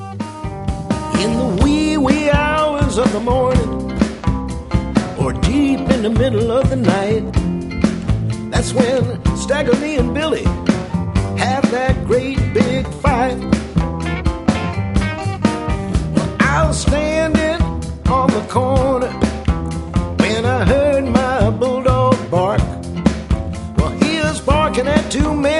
In the wee hours of the morning, or deep in the middle of the night, that's when Stagger Lee and Billy have that great big fight. Well, I was standing on the corner when I heard my bulldog bark. Well, he was barking at 2 men